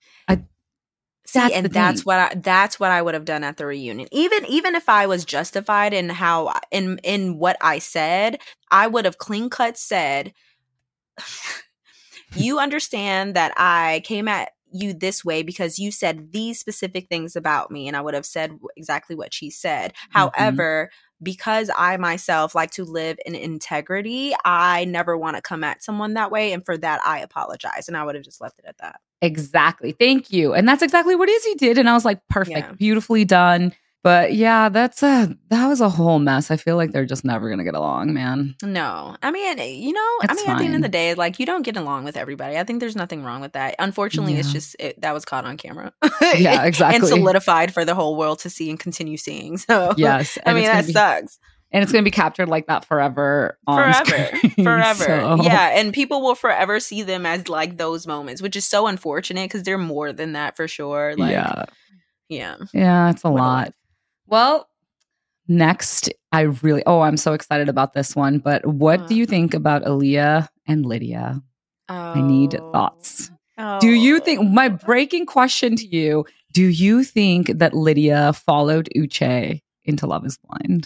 that's what I would have done at the reunion. Even if I was justified in how in what I said, I would have clean cut said, you understand that I came at you this way because you said these specific things about me, and I would have said exactly what she said. However, because I myself like to live in integrity, I never want to come at someone that way, and for that I apologize, and I would have just left it at that. Exactly. Thank you. And that's exactly what Izzy did. And I was like, perfect, Yeah. beautifully done. But yeah, that was a whole mess. I feel like they're just never going to get along, man. No. I mean, you know, It's at the end fine. of the day, like, you don't get along with everybody. I think there's nothing wrong with that. Unfortunately, it's Yeah. just that was caught on camera. Yeah, exactly. And solidified for the whole world to see and continue seeing. So, Yes. I and mean, it's gonna that be- sucks. And it's going to be captured like that forever on Forever. screen. Forever. So- Yeah. And people will forever see them as like those moments, which is so unfortunate because they're more than that for sure. Like, yeah. Yeah. Yeah, it's a What a lot. life. Well, next, I'm so excited about this one. But what do you think about Aaliyah and Lydia? I need thoughts. Do you think, my breaking question to you, do you think that Lydia followed Uche into Love is Blind?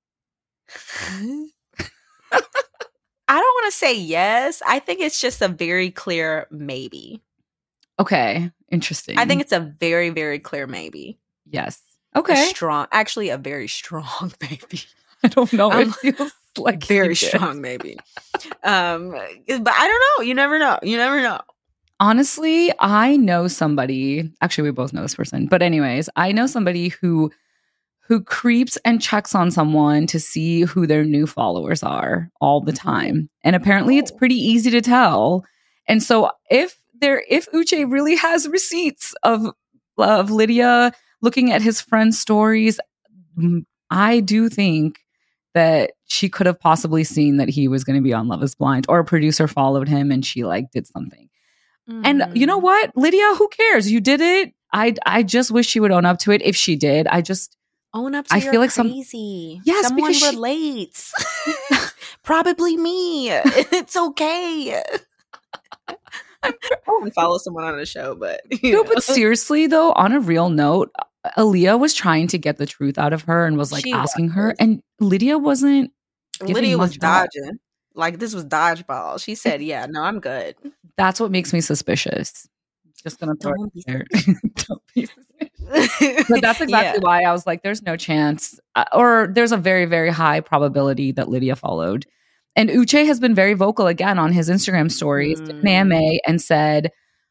I don't want to say yes. I think it's just a very clear maybe. Okay, interesting. I think it's a very, very clear maybe. yes. Okay. Actually a very strong maybe. I don't know. It Um, feels like Very you did. strong maybe. But I don't know. You never know. You never know. Honestly, I know somebody, actually we both know this person, but anyways, I know somebody who creeps and checks on someone to see who their new followers are all the time. And apparently it's pretty easy to tell. And so if Uche really has receipts of Lydia looking at his friends' stories, I do think that she could have possibly seen that he was going to be on Love is Blind, or a producer followed him and she like did something. And you know what, Lydia, who cares? You did it. I just wish she would own up to it. If she did, Own up to I you're feel like crazy. Yes, Someone because she- relates. Probably me. It's okay. I wouldn't follow someone on a show, but No, but seriously though, on a real note, Aaliyah was trying to get the truth out of her and was like She asking her, was. and Lydia wasn't. giving Lydia was much back. dodging. Like, this was dodgeball. She said, "Yeah, no, I'm good." That's what makes me suspicious. Just gonna throw Don't it be there. Don't be suspicious. But that's exactly why I was like, there's no chance, or there's a very, very high probability that Lydia followed. And Uche has been very vocal again on his Instagram stories to an AMA and said,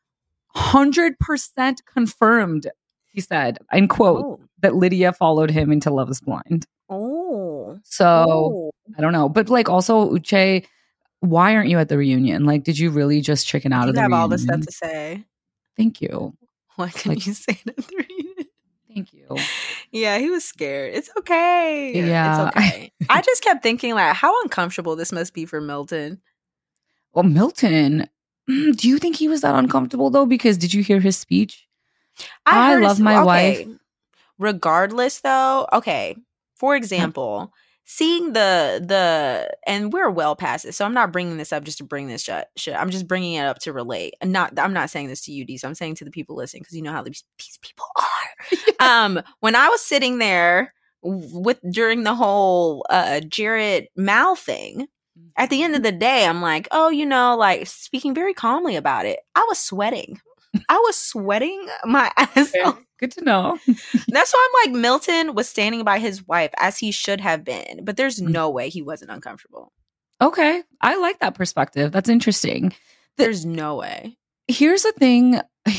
100% confirmed, he said, in quote, that Lydia followed him into Love is Blind. Oh. So I don't know. But like also, Uche, why aren't you at the reunion? Like, did you really just chicken out You of the have reunion? all this stuff to say. Thank you. What can Like- you say at the reunion? Thank you. Yeah, he was scared. It's okay. Yeah. It's okay. I just kept thinking, like, how uncomfortable this must be for Milton. Well, Milton, do you think he was that uncomfortable though? Because did you hear his speech? I heard love my wife. Regardless, though, okay. For example, seeing the and we're well past it, so I'm not bringing this up just to bring this shit. I'm just bringing it up to relate. And I'm not saying this to you, D. So I'm saying to the people listening, because you know how these people are. When I was sitting there during the whole Jared Mal thing, at the end of the day, I'm like, oh, you know, like speaking very calmly about it. I was sweating. I was sweating my ass off. Good to know. That's why I'm like, Milton was standing by his wife as he should have been, but there's no way he wasn't uncomfortable. Okay. I like that perspective. That's interesting. There's no way. Here's the thing.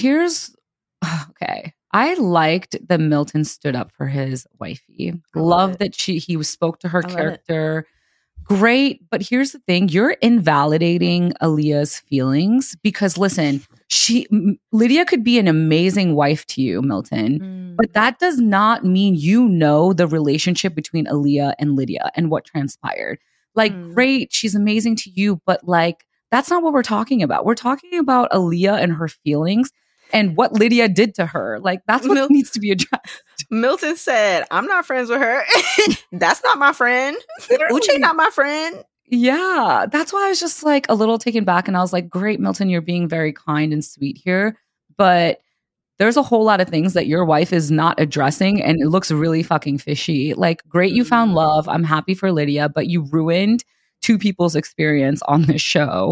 Okay. I liked that Milton stood up for his wifey. Love that he spoke to her character. Great. But here's the thing. You're invalidating Aaliyah's feelings because listen, Lydia could be an amazing wife to you, Milton, but that does not mean you know the relationship between Aaliyah and Lydia and what transpired. Like, great, she's amazing to you, but like, that's not what we're talking about. We're talking about Aaliyah and her feelings and what Lydia did to her. Like, that's what needs to be addressed. Milton said, I'm not friends with her. That's not my friend. Uche not my friend. Yeah, that's why I was just like a little taken back. And I was like, great, Milton, you're being very kind and sweet here. But there's a whole lot of things that your wife is not addressing. And it looks really fucking fishy. Like, great, you found love. I'm happy for Lydia, but you ruined two people's experience on this show.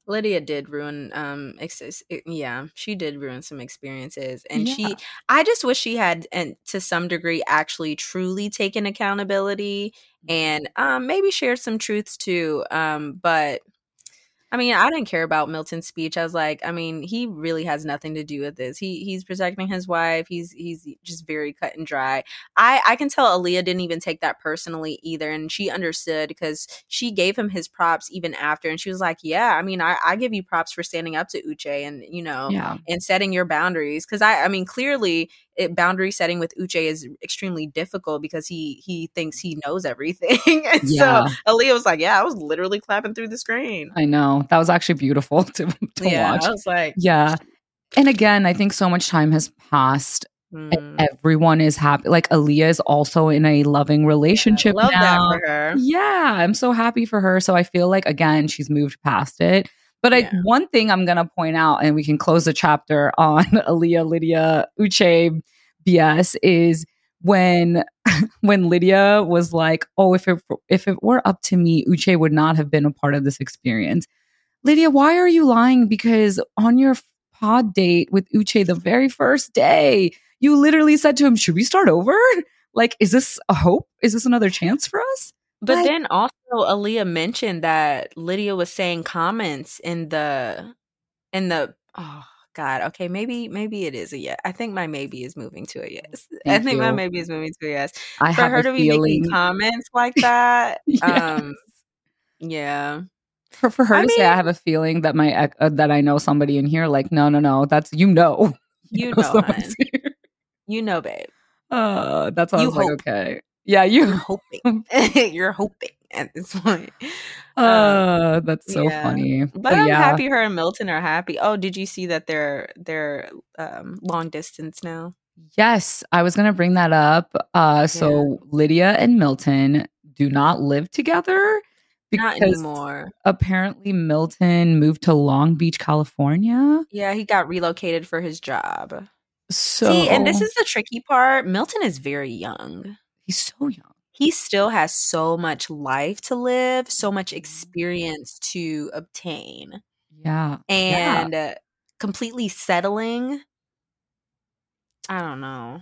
Lydia did ruin yeah, she did ruin some experiences, and Yeah. I just wish she had, and to some degree, actually truly taken accountability and maybe shared some truths too. But I mean, I didn't care about Milton's speech. I was like, I mean, he really has nothing to do with this. He's protecting his wife. He's just very cut and dry. I can tell Aaliyah didn't even take that personally either, and she understood because she gave him his props even after, and she was like, yeah, I mean, I give you props for standing up to Uche and Yeah. and setting your boundaries, because I mean, clearly boundary setting with Uche is extremely difficult because he thinks he knows everything. And so Yeah. Aaliyah was like, yeah, I was literally clapping through the screen. I know. That was actually beautiful to Yeah, watch. I was like, Yeah. And again, I think so much time has passed. mm, Everyone is happy. Like Aaliyah is also in a loving relationship love that now. for her. Yeah, I'm so happy for her. So I feel like again, she's moved past it. But Yeah. one thing I'm gonna point out, and we can close the chapter on Aaliyah, Lydia, Uche BS is when when Lydia was like, "Oh, if it were up to me, Uche would not have been a part of this experience." Lydia, why are you lying? Because on your pod date with Uche the very first day, you literally said to him, "Should we start over? Like, is this a hope? Is this another chance for us?" But Like, then also Aaliyah mentioned that Lydia was saying comments in the oh God, okay, maybe it is a yes. I think my maybe is moving to a yes. I thank think my you. maybe is moving to a yes. I For have her a to be making feeling. comments like that, Yeah. yeah. For her I to say, mean, I have a feeling that that I know somebody in here. Like, no, that's you know, hon. someone's here. Babe. That's why I You was like, hope. okay, yeah, You're you. hoping. You're hoping at this point. That's so Yeah. funny. But But I'm yeah, happy her and Milton are happy. Oh, did you see that they're long distance now? yes, I was gonna bring that up. Yeah. So Lydia and Milton do not live together Not because anymore. apparently Milton moved to Long Beach, California. Yeah, he got relocated for his job. See, and this So is the tricky part. Milton is very young. he's so young. He still has so much life to live, so much Mhm. experience to obtain. Yeah, yeah. And completely settling, I don't know.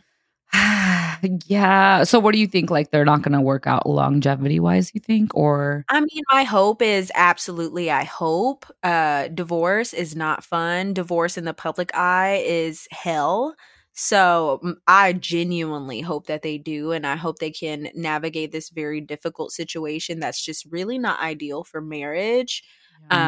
Yeah. So what do you think? Like they're not gonna work out longevity wise, you think? Or I mean, my hope is absolutely, I hope. Divorce is not fun. Divorce in the public eye is hell. So I genuinely hope that they do, and I hope they can navigate this very difficult situation that's just really not ideal for marriage. yeah.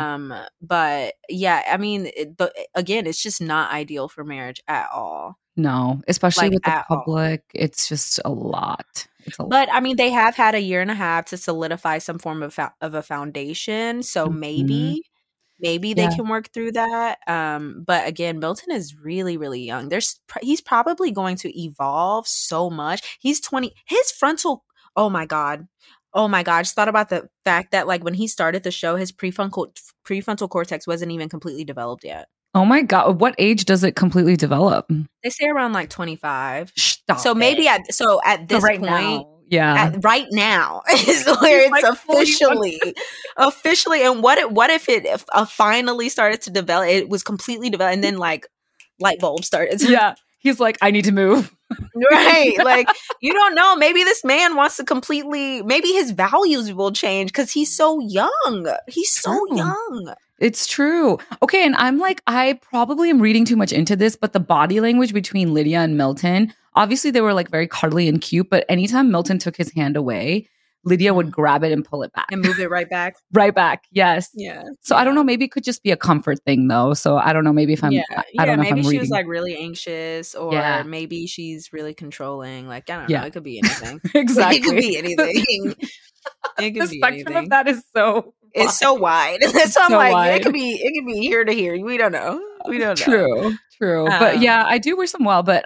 But yeah, I mean, but again, it's just not ideal for marriage at all. No, especially Like with the at all. public, it's just a lot. It's a lot. But I mean, they have had a year and a half to solidify some form of of a foundation. So Mhm. maybe they Yeah. can work through that. But again, Milton is really, really young. He's probably going to evolve so much. He's 20. His frontal. Oh my god. Oh my god. I just thought about the fact that like when he started the show, his prefrontal cortex wasn't even completely developed yet. Oh my God. What age does it completely develop? They say around like 25. Stop So it. maybe at So this right point, now. Yeah. right now is where it's Like 41. officially. And what if it finally started to develop? It was completely developed, and then like light bulbs started. Yeah. He's like, I need to move. Right, like you don't know. Maybe this man wants to completely. Maybe his values will change because he's so young. He's so True. young. It's true. Okay. And I'm like, I probably am reading too much into this, but the body language between Lydia and Milton, obviously they were like very cuddly and cute, but anytime Milton took his hand away, Lydia would grab it and pull it back. And move it right back. Right back. Yes. Yeah. So I don't know. Maybe it could just be a comfort thing though. So I don't know. Maybe if I'm, I don't know if Maybe I'm she was reading. like really anxious, or Yeah. maybe she's really controlling. Like I don't Yeah. know. It could be anything. Exactly. It could be anything. It could The be spectrum anything. of that is so It's so wide. So I'm So like, wide. it could be here to here. We don't know. We don't know. True. But yeah, I do wish them well. But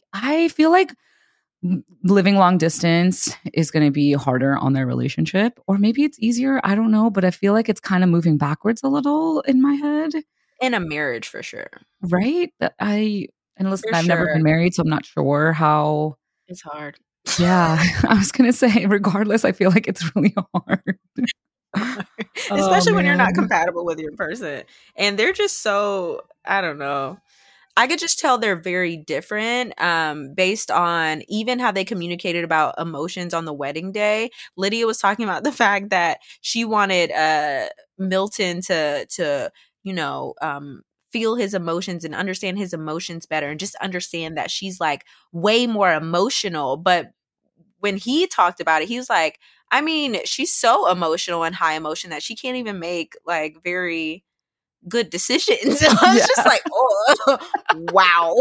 I feel like living long distance is going to be harder on their relationship, or maybe it's easier. I don't know, but I feel like it's kind of moving backwards a little in my head, In a marriage for sure. right? And listen, For I've never sure. been married, so I'm not sure how. It's hard. Yeah, I was going to say, regardless, I feel like it's really hard. Oh Especially when you're not man. compatible with your person. And they're just so, I don't know. I could just tell they're very different based on even how they communicated about emotions on the wedding day. Lydia was talking about the fact that she wanted Milton to feel his emotions and understand his emotions better and just understand that she's like way more emotional. But when he talked about it, he was like, I mean, she's so emotional and high emotion that she can't even make like very good decisions. So I was just like, oh, wow.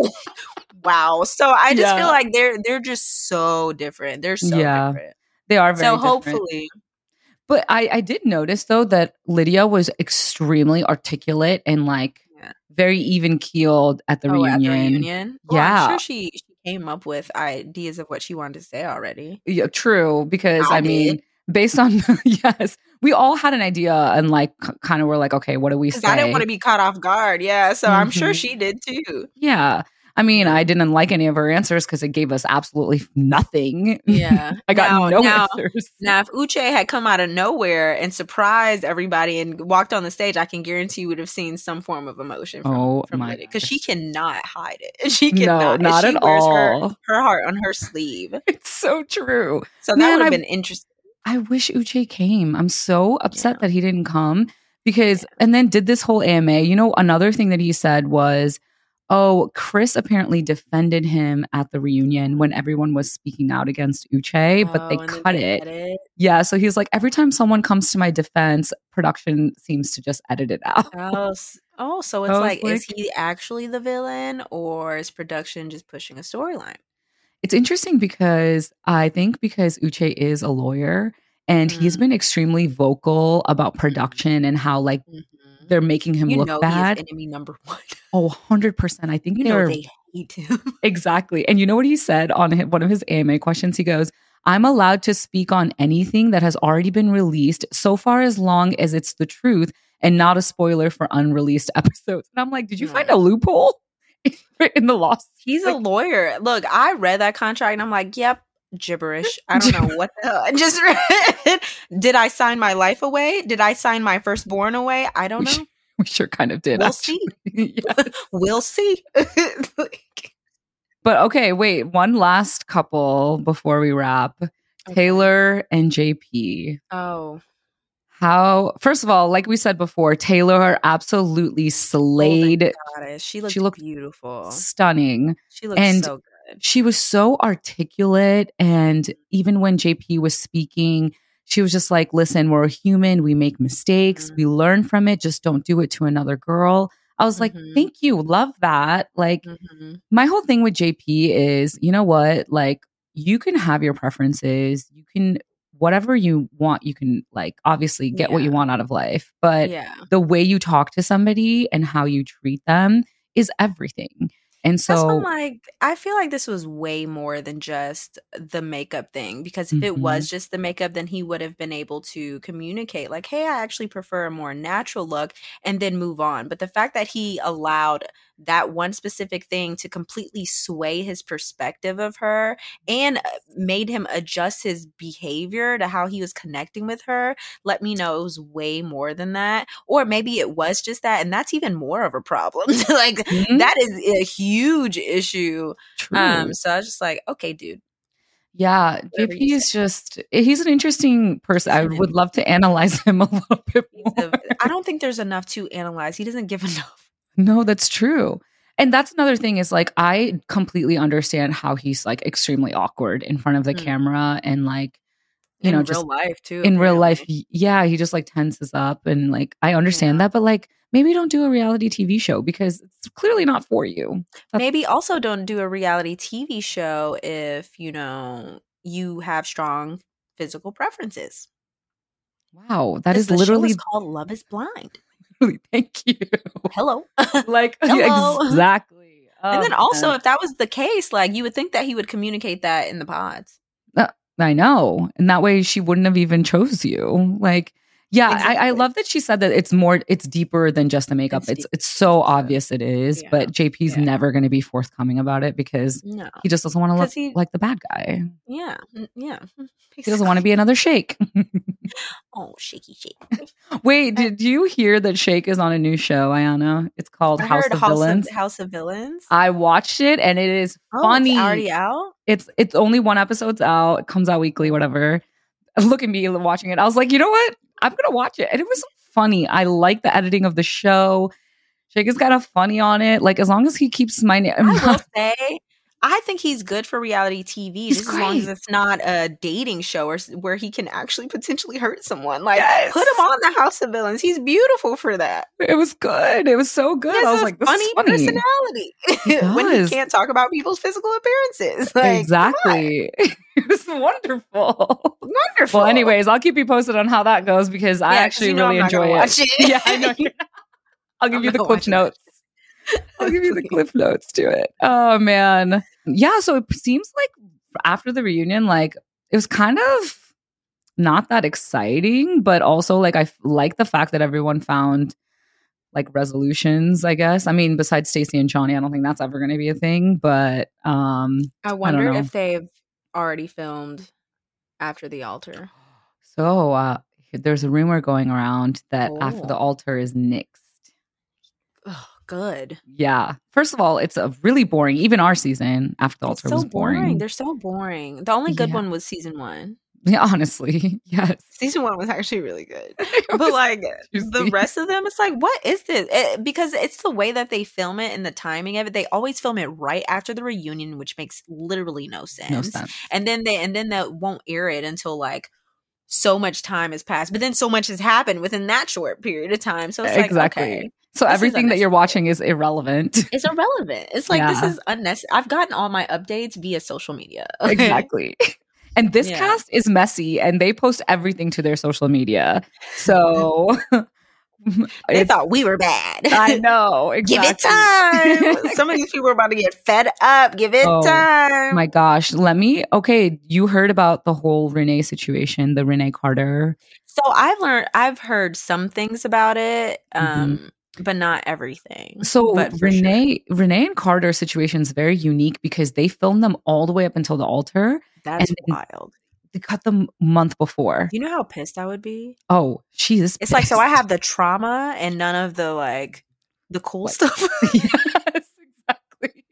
Wow. So I just feel like they're just so different. They're so Yeah. different. They are very So different. hopefully. But I did notice though that Lydia was extremely articulate and like very even keeled at the reunion. At the reunion? Well, Yeah. I'm sure she came up with ideas of what she wanted to say already. Yeah, true. Because I mean, based on yes, we all had an idea and like kind of were like, okay, what do we say? Because I didn't want to be caught off guard. Yeah. So I'm sure she did too. Yeah. I mean, I didn't like any of her answers because it gave us absolutely nothing. Yeah. I got no answers. Now, if Uche had come out of nowhere and surprised everybody and walked on the stage, I can guarantee you would have seen some form of emotion from Lydia. Because she cannot hide it. She cannot. No, not at all. Her heart on her sleeve. It's so true. So that would have been interesting. I wish Uche came. I'm so upset that he didn't come because, and then did this whole AMA. You know, another thing that he said was, oh, Chris apparently defended him at the reunion when everyone was speaking out against Uche, but they cut it. Yeah, so he's like, every time someone comes to my defense, production seems to just edit it out. Oh, so it's like, is he actually the villain or is production just pushing a storyline? It's interesting because I think because Uche is a lawyer and he's been extremely vocal about production and how like they're making him look bad. He is enemy number one. Oh, 100%. I think they hate him. Exactly. And you know what he said on one of his AMA questions? He goes, I'm allowed to speak on anything that has already been released so far as long as it's the truth and not a spoiler for unreleased episodes. And I'm like, did you find a loophole in the law? He's a lawyer. Look, I read that contract and I'm like, yep, gibberish. I don't know what the hell I just read. Did I sign my life away? Did I sign my firstborn away? I don't know. We sure kind of did. We'll see. We'll see. But okay, wait. One last couple before we wrap. Okay. Taylor and JP. Oh. How, first of all, like we said before, Taylor absolutely slayed. She looked beautiful. Stunning. She looked so good. She was so articulate. And even when JP was speaking, she was just like, listen, we're human. We make mistakes. We learn from it. Just don't do it to another girl. I was like, thank you. Love that. Like, my whole thing with JP is, you know what? Like, you can have your preferences. You can, whatever you want, you can like obviously get what you want out of life. But the way you talk to somebody and how you treat them is everything. And so that's what, like, I feel like this was way more than just the makeup thing, because if it was just the makeup, then he would have been able to communicate like, hey, I actually prefer a more natural look and then move on. But the fact that he allowed that one specific thing to completely sway his perspective of her and made him adjust his behavior to how he was connecting with her, let me know it was way more than that. Or maybe it was just that, and that's even more of a problem. Like, that is a huge issue. So I was just like, okay, dude. Yeah, JP is just, he's an interesting person. I would love to analyze him a little bit more. I don't think there's enough to analyze. He doesn't give enough. No, that's true. And that's another thing is like, I completely understand how he's like extremely awkward in front of the camera and like, you know, just real life too. In real life, yeah, he just like tenses up and like, I understand that, but like, maybe don't do a reality TV show because it's clearly not for you. Maybe also don't do a reality TV show if, you know, you have strong physical preferences. Wow, that is literally called Love is Blind. Thank you. Hello. Like, hello. Exactly. And then also, if that was the case, like, you would think that he would communicate that in the pods. I know. And that way she wouldn't have even chose you. Like, yeah, exactly. I love that she said that it's deeper than just the makeup. It's so obvious it is, but JP's never going to be forthcoming about it because he just doesn't want to look like the bad guy. Yeah. He doesn't want to be another Shake. Oh, shaky shake. Wait, did you hear that Shake is on a new show, Ayana? It's called I House heard of Villains. House of Villains. I watched it and it is Oh, funny. it's already out? It's only one episode's out. It comes out weekly, whatever. Look at me watching it. I was like, you know what? I'm gonna watch it. And it was funny. I like the editing of the show. Shake is kind of funny on it. Like, as long as he keeps my name. I will say, I think he's good for reality TV. He's Just as long as great. it's not a dating show or where he can actually potentially hurt someone. Like, Yes. put him on the House of Villains. He's beautiful for that. It was good. It was so good. He has I was a like, this is funny. personality when he does. can't talk about people's physical appearances. Like, Exactly. It was wonderful. wonderful. Well, anyways, I'll keep you posted on how that goes because I Yeah, 'cause actually you know really I'm not gonna enjoy watch it. Yeah, I know. I'll give I'm you the not clip watching notes. I'll give you the clip notes to it. Oh man. Yeah, so it seems like after the reunion, like it was kind of not that exciting, but also like I like the fact that everyone found like resolutions, I guess. I mean, besides Stacey and Johnny, I don't think that's ever going to be a thing, but I wonder know. if they've already filmed After the Altar. so there's a rumor going around that After the Oh. Altar is nixed. Oh, good. Yeah. First of all, it's a really boring. Even our season, After the It's Altar, so was boring. They're so boring. The only good Yeah. one was season 1. Yeah, honestly, yes. Season 1 was actually really good. It But was like the juicy. rest of them, it's like, what is this? Because it's the way that they film it and the timing of it. They always film it right after the reunion, which makes literally no sense. No sense. And then they won't air it until like so much time has passed. But then so much has happened within that short period of time. So it's like, Exactly. okay, So this is everything that you're unnecessary. watching is irrelevant. It's irrelevant. It's like this Yeah. is unnecessary. I've gotten all my updates via social media. Okay? Exactly. And this Yeah. cast is messy and they post everything to their social media. So They thought we were bad. I know. Give Exactly. it time. Some of these people are about to get fed up. Give it Oh, time. My gosh. Okay. You heard about the whole Renee situation, the Renee Carter. So I've heard some things about it, but not everything. So but for sure. Renee and Carter situation is very unique because they filmed them all the way up until the altar. That's and wild. They cut them a month before. You know how pissed I would be? Oh, she is It's like, so I pissed. have the trauma and none of the like the cool stuff. Yes, exactly.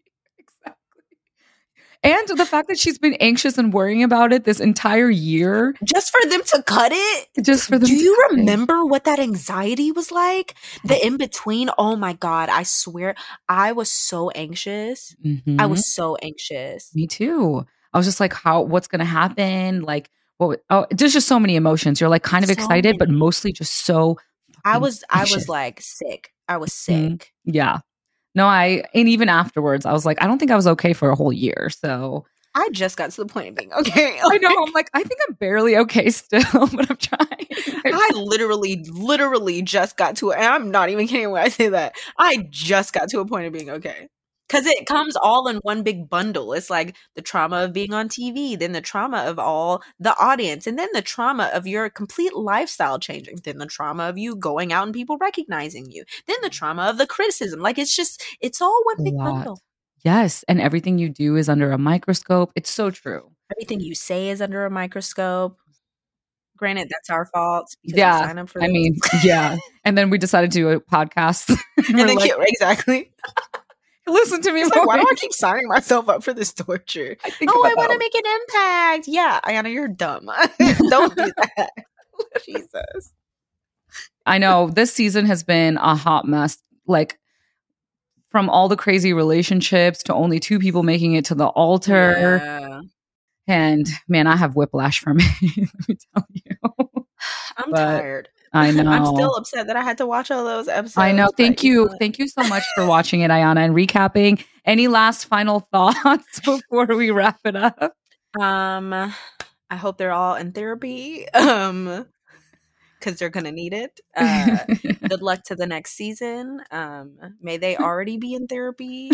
And the fact that she's been anxious and worrying about it this entire year. Just for them to cut it? Just for them Do to you cut it. remember what that anxiety was like? The in between? Oh my God. I swear I was so anxious. Mhm. I was so anxious. Me too. I was just like, what's going to happen? Like, there's just so many emotions. You're like kind of So excited, but many. mostly just so I was anxious. like sick. I was Mhm. sick. Yeah. No, and even afterwards, I was like, I don't think I was okay for a whole year. So I just got to the point of being okay. I know. I'm like, I think I'm barely okay still, but I'm trying. I literally just got to it. And I'm not even kidding when I say that. I just got to a point of being okay. Because it comes all in one big bundle. It's like the trauma of being on TV, then the trauma of all the audience, and then the trauma of your complete lifestyle changing, then the trauma of you going out and people recognizing you, then the trauma of the criticism. Like it's all one big bundle. Yes. And everything you do is under a microscope. It's so true. Everything you say is under a microscope. Granted, that's our fault because we Yeah. sign up for I this. mean, yeah. And then we decided to do a podcast. and then exactly. Listen to me. It's like, why do I keep signing myself up for this torture? I think I about want to that. make an impact. Yeah, Ayana, you're dumb. Don't do that. Jesus. I know this season has been a hot mess. Like from all the crazy relationships to only 2 people making it to the altar. Yeah. And man, I have whiplash from it. Let me tell you. I'm But tired. I know. I'm still upset that I had to watch all those episodes. I know. but Thank you know you. what? Thank you so much for watching it, Ayana, and recapping. Any last final thoughts before we wrap it up? I hope they're all in therapy. Because they're gonna need it. Good luck to the next season. May they already be in therapy.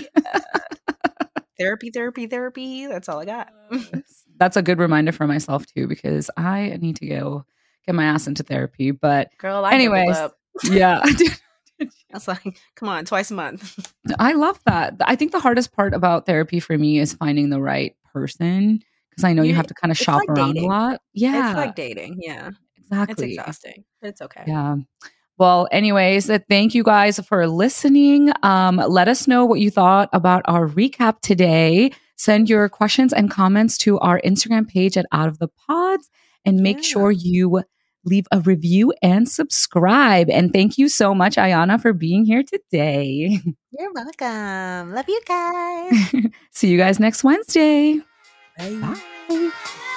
Therapy. That's all I got. That's a good reminder for myself too, because I need to go get my ass into therapy. But Girl, I anyways, doubled up. yeah. I was like, come on, twice a month. I love that. I think the hardest part about therapy for me is finding the right person, because I know you have to kind of shop like around dating. a lot. Yeah. It's like dating. Yeah. Exactly. It's exhausting. It's okay. Yeah. Well, anyways, thank you guys for listening. Let us know what you thought about our recap today. Send your questions and comments to our Instagram page at Out of the Pods, and make sure you leave a review and subscribe. And thank you so much, Ayana, for being here today. You're welcome. Love you guys. See you guys next Wednesday. Bye. Bye.